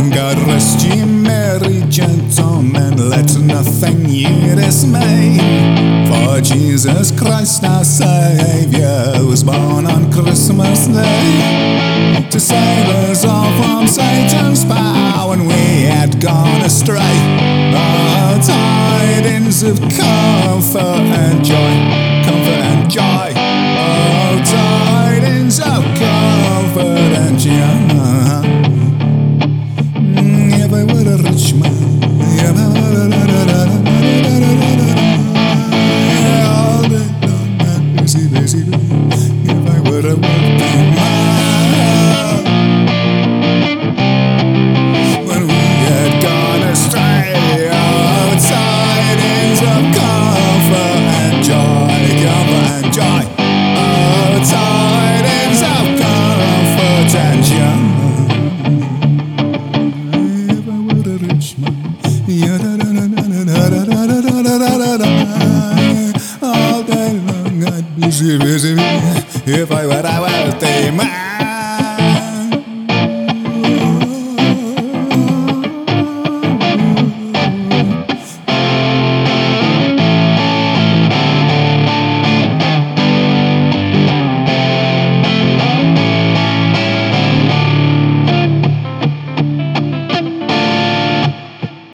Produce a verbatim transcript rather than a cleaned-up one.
God rest ye merry gentlemen, let nothing ye dismay. For Jesus Christ our Saviour was born on Christmas Day, to save us all from Satan's power when we had gone astray. Oh, tidings of comfort and joy, comfort and joy. Oh, tidings of comfort and joy. If I were a rich man, if I were all day long and busy, busy, if I were a wealthy man, when we had gone astray, oh, tidings of comfort and joy, comfort and joy, oh, tidings of comfort and joy. All day long I'd be busy, busy, if I were a wealthy man.